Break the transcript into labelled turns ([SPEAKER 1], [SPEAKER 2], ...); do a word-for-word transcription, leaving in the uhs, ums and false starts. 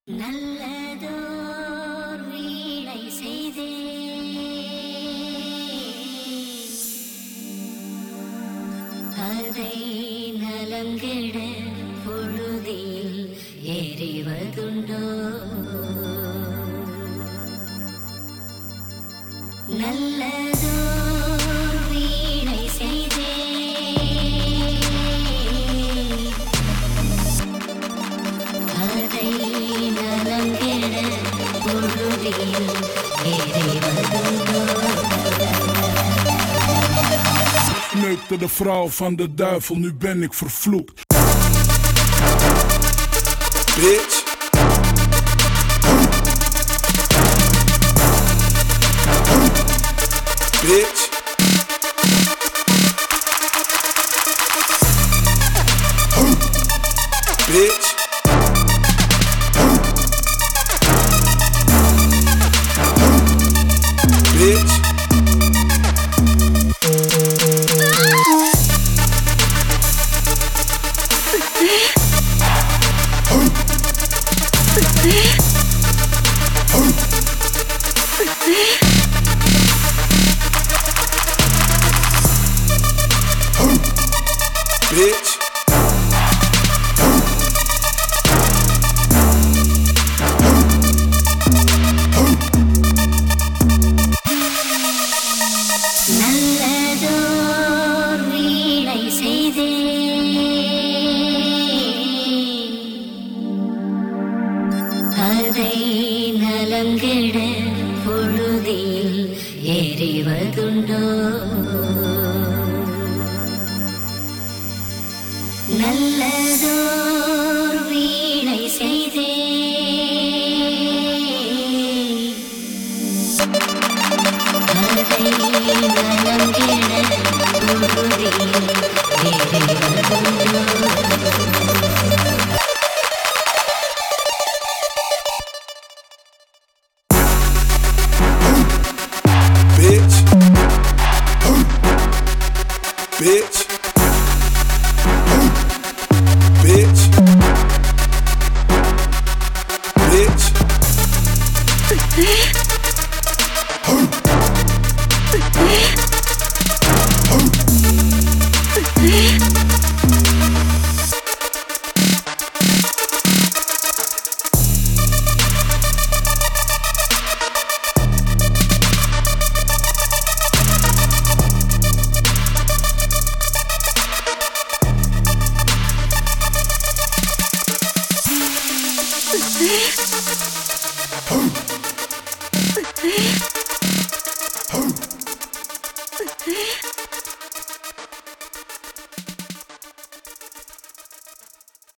[SPEAKER 1] நல்லதோர் வீணை செய்தே அதை நலங்கெட பொழுதில் எறிவதுண்டோ நல்லதோர் வீணை செய்தே அதை நலங்கெட பொழுதில் எறிவதுண்டோ.
[SPEAKER 2] Neukte de vrouw van de duivel, nu ben ik vervloekt.
[SPEAKER 3] Bitch. Bitch. Bitch. Bitch. Bitch.
[SPEAKER 1] நல்லதோர் வீணை செய்தே அதை நலங்கெட பொழுதில் எறிவதுண்டோ நல்லதோர் வீணை செய்தே அதை நலங்கெட பொழுதில் எறிவதுண்டோ.
[SPEAKER 3] Bitch. Bitch. Bitch. Bitch.
[SPEAKER 1] Huh?